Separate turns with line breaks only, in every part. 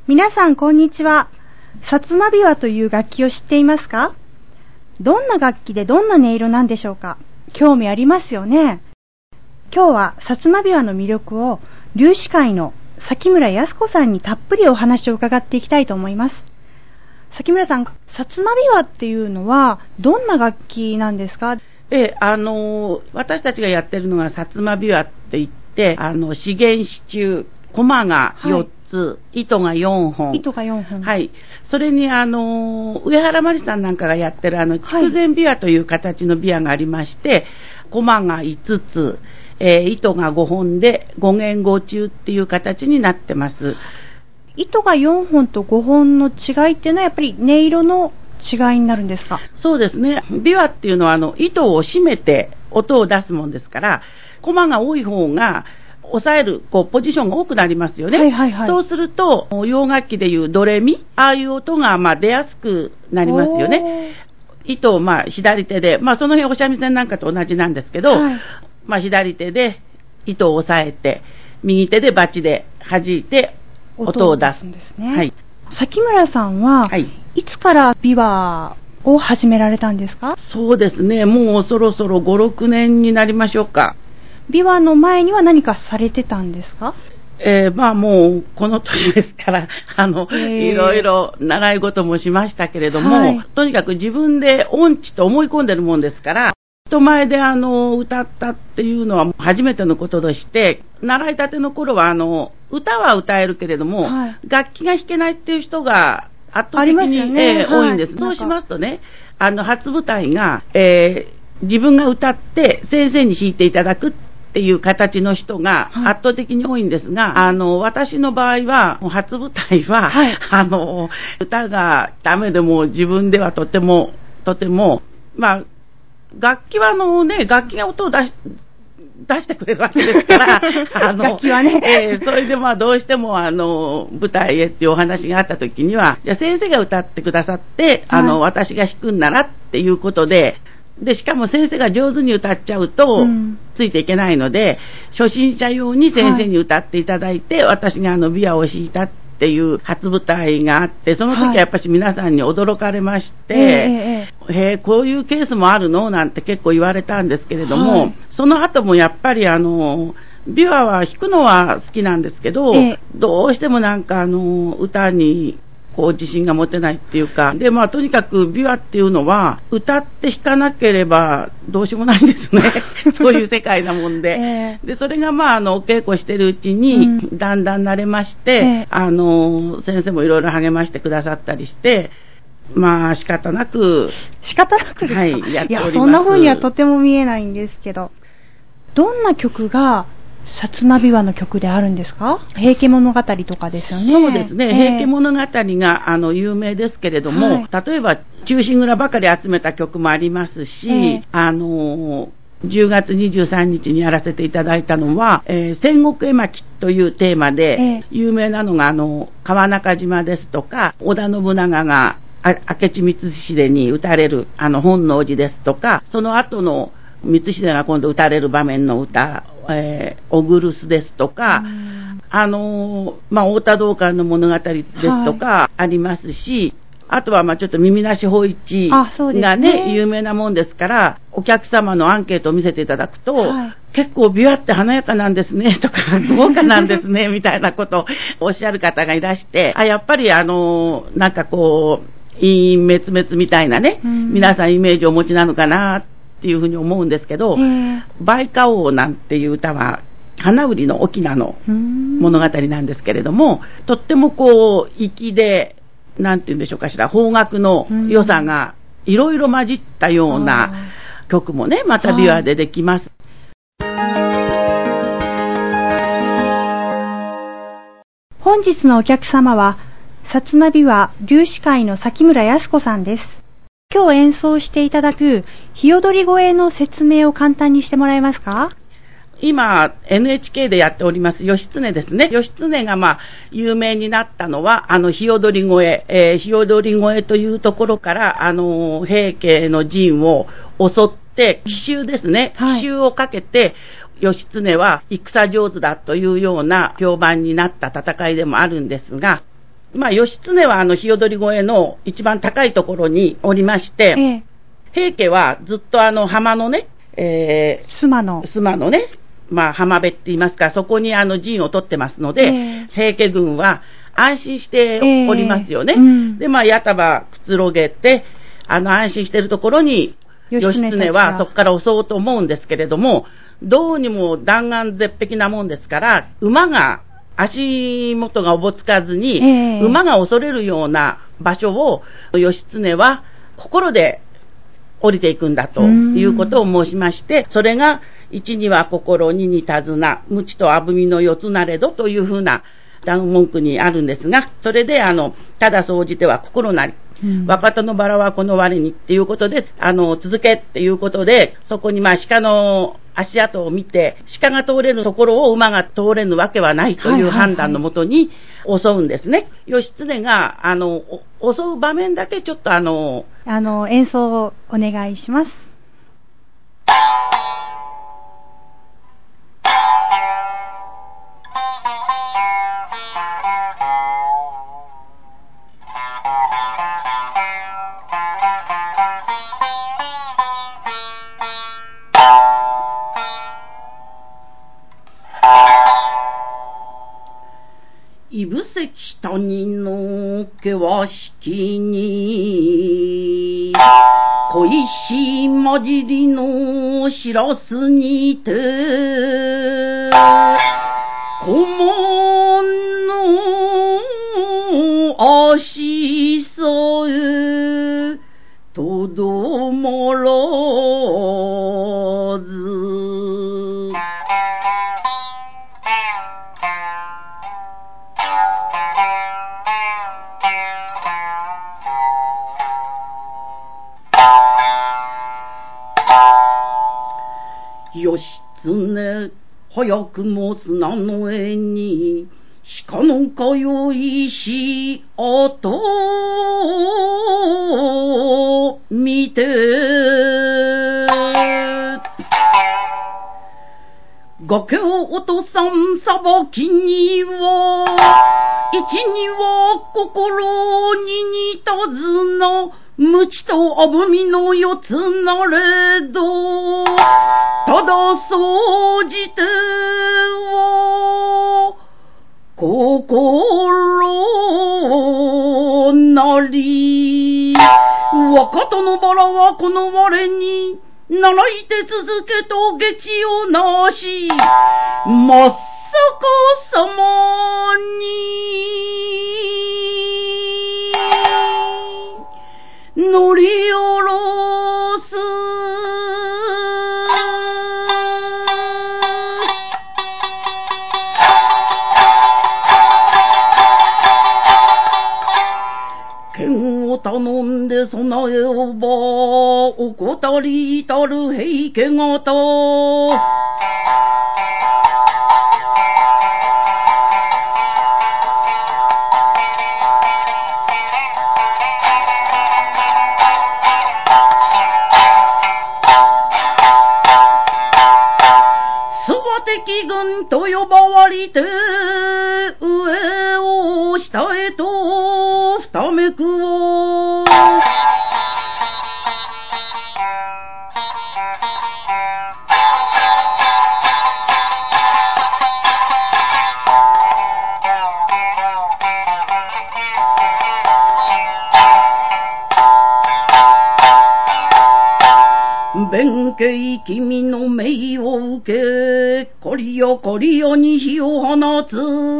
皆さんこんにちは。薩摩琵琶という楽器を知っていますか？どんな楽器でどんな音色なんでしょうか？興味ありますよね。今日は薩摩琵琶の魅力を龍子会の崎村康子さんにたっぷりお話を伺っていきたいと思います。崎村さん、薩摩琵琶っていうのはどんな楽器なんですか？
私たちがやってるのが薩摩琵琶って言って、資源支柱、駒が4つ、糸が4本。
糸が4本。
はい。それに、上原まりさんなんかがやってる、筑前琵琶という形の琵琶がありまして、駒が5つ、糸が5本で、5弦5中っていう形になってます。
糸が4本と5本の違いっていうのは、やっぱり音色の違いになるんですか？
そうですね。琵琶っていうのは、糸を締めて音を出すもんですから、駒が多い方が、抑えるポジションが多くなりますよね、
はいはいはい、
そうすると洋楽器でいうドレミ、ああいう音が出やすくなりますよね。糸を左手で、その辺お三味線なんかと同じなんですけど、はい、左手で糸を押さえて右手でバチで弾いて音を出すんですね。
はい、崎村さんは、はい、いつから琵琶を始められたんですか？
そうですね、もうそろそろ5、6年になりましょうか。
琵琶の前には何かされてたんですか？
もうこの年ですからいろいろ習い事もしましたけれども、はい、とにかく自分で音痴と思い込んでるもんですから人前で歌ったっていうのは初めてのこととして、習いたての頃は歌は歌えるけれども、はい、楽器が弾けないっていう人が圧倒的に、ね、多いんです。はい、そうしますとね、初舞台が、自分が歌って先生に弾いていただくっていう形の人が圧倒的に多いんですが、はい、私の場合は初舞台は、はい、歌がダメでも自分ではとても楽器は楽器が音を出してくれるわけですから
楽器はね、
それでどうしても舞台へっていうお話があった時には、じゃあ先生が歌ってくださって、はい、私が弾くんならっていうことでしかも先生が上手に歌っちゃうと、ついていけないので、初心者用に先生に歌っていただいて、はい、私が琵琶を弾いたっていう初舞台があって、その時はやっぱり皆さんに驚かれまして、こういうケースもあるのなんて結構言われたんですけれども、はい、その後もやっぱり琵琶は弾くのは好きなんですけど、どうしても歌に自信が持てないっていうか、でとにかく琵琶っていうのは歌って弾かなければどうしようもないんですねそういう世界なもんで、でそれがお稽古してるうちにだんだん慣れまして、先生もいろいろ励ましてくださったりして、仕方なく
ですか？
はい、やっております。
そんな風にはとても見えないんですけど、どんな曲が薩摩琵琶の曲であるんですか？平家物語とかですよね。
そうですね、平家物語が有名ですけれども、はい、例えば忠臣蔵ばかり集めた曲もありますし、10月23日にやらせていただいたのは、戦国絵巻というテーマで、有名なのが川中島ですとか、織田信長が明智光秀に討たれる本能寺ですとか、その後の光秀が今度討たれる場面の歌、おぐるすですとか、太田道灌の物語ですとかありますし、あとはちょっと耳なし芳一がね、有名なもんですから、お客様のアンケートを見せていただくと、はい、結構琵琶って華やかなんですねとか豪華なんですねみたいなことをおっしゃる方がいらして、やっぱり陰滅滅みたいなね、皆さんイメージをお持ちなのかなっていうふうに思うんですけど、梅花王なんていう歌は花売りの翁の物語なんですけれども、とっても粋で、なんて言うんでしょうかしら、邦楽の良さがいろいろ混じったような曲もね、また琵琶でできます。
本日のお客様は薩摩琵琶龍子会の崎村康子さんです。今日演奏していただくひよどり越えの説明を簡単にしてもらえますか？
今 NHK でやっております義経ですね。義経が有名になったのはひよどり越え、ひよどり越えというところから平家の陣を襲って奇襲ですね、はい、奇襲をかけて義経は戦上手だというような評判になった戦いでもあるんですが、 義経は日踊り小屋の一番高いところにおりまして、平家はずっと浜のね、
須磨の
ね、浜辺って言いますか、そこに陣を取ってますので、平家軍は安心しておりますよね。で、矢束くつろげて、安心しているところに、義経はそこから襲おうと思うんですけれども、どうにも弾丸絶壁なもんですから、馬が、足元がおぼつかずに、馬が恐れるような場所を、義経は心で降りていくんだということを申しまして、それが、一には心、二に手綱、無知とあぶみの四つなれどというふうな文句にあるんですが、それでただ総じては心なり、若田のバラはこの我にっていうことで、続けっていうことで、そこに鹿の足跡を見て、鹿が通れるところを馬が通れぬわけはないという判断のもとに襲うんですね。義経が、襲う場面だけちょっと
演奏をお願いします。
いぶせき谷の険しきに小石混じりのしらすにて小門の足添えとどまらず義経早くも砂の上に鹿の通いし後見て崖を落とさん裁きには一には心に似たずな無知とあぶみの四つなれどただ総じては心なり若とのバラはこの我に習いて続けと下地をなしまっさかさまに乗り下ろす剣を頼んで備えをば怠りたる平家方敵軍と呼ばわりて上を下へと二めくを弁慶君の命を受けこりよこりよに火を放つ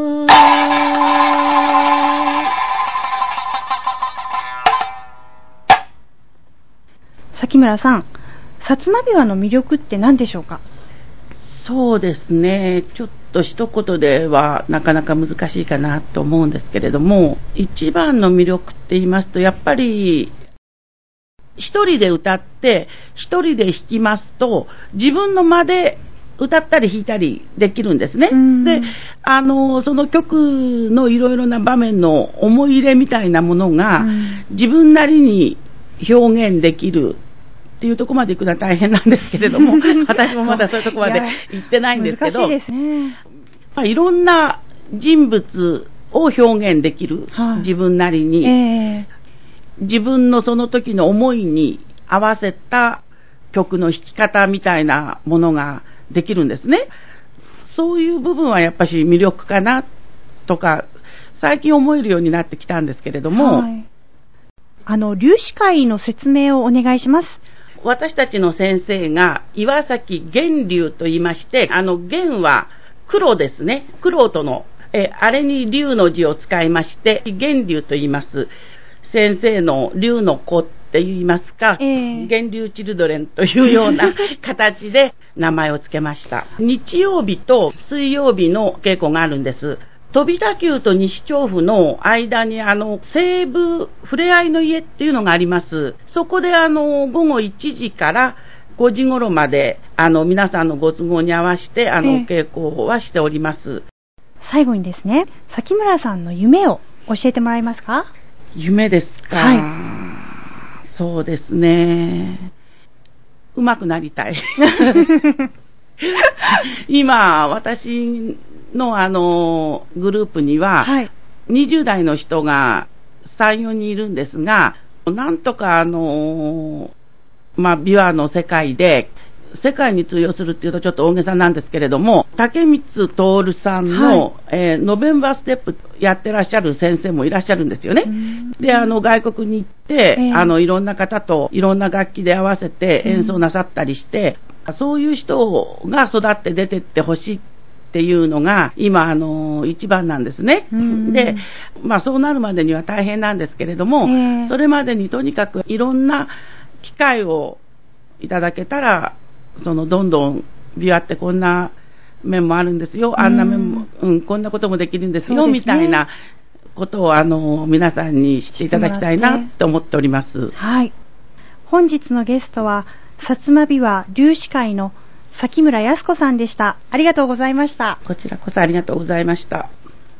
崎村さん、薩摩琵琶の魅力って何でしょうか？
そうですね、ちょっと一言ではなかなか難しいかなと思うんですけれども、一番の魅力って言いますとやっぱり一人で歌って一人で弾きますと自分の間で歌ったり弾いたりできるんですね。で、その曲のいろいろな場面の思い入れみたいなものが自分なりに表現できるっていうところまで行くのは大変なんですけれども私もまだそういうところまで行ってないんですけど、
難しいですね。
いろんな人物を表現できる、
はい、
自分なりに、自分のその時の思いに合わせた曲の弾き方みたいなものができるんですね。そういう部分はやっぱし魅力かなとか最近思えるようになってきたんですけれども、
はい、粒子会の説明をお願いします。
私たちの先生が岩崎源流と言いまして、源は黒ですね。黒とのあれに龍の字を使いまして源流と言います。先生の龍の子って言いますか、源流チルドレンというような形で名前を付けました。日曜日と水曜日の稽古があるんです。飛田急と西調布の間に西部ふれあいの家っていうのがあります。そこで午後1時から5時頃まで皆さんのご都合に合わせて稽古はしております。
最後にですね、崎村さんの夢を教えてもらえますか？
夢ですか、はい、そうですね、上手くなりたい今私のグループには、はい、20代の人が 3,4 人いるんですが、なんとか琵琶の世界で世界に通用するっていうとちょっと大げさなんですけれども、竹光徹さんの、はい、ノベンバーステップやってらっしゃる先生もいらっしゃるんですよね。で外国に行って、いろんな方といろんな楽器で合わせて演奏なさったりして、そういう人が育って出てってほしいっていうのが今一番なんですね。で、そうなるまでには大変なんですけれども、それまでにとにかくいろんな機会をいただけたら、どんどん琵琶ってこんな面もあるんですよ、あんな面も、こんなこともできるんですよ、みたいなことを皆さんに知っていただきたいなと思っております。
はい。本日のゲストは薩摩琵琶粒子会の崎村康子さんでした。ありがとうございました。
こちらこそありがとうございました。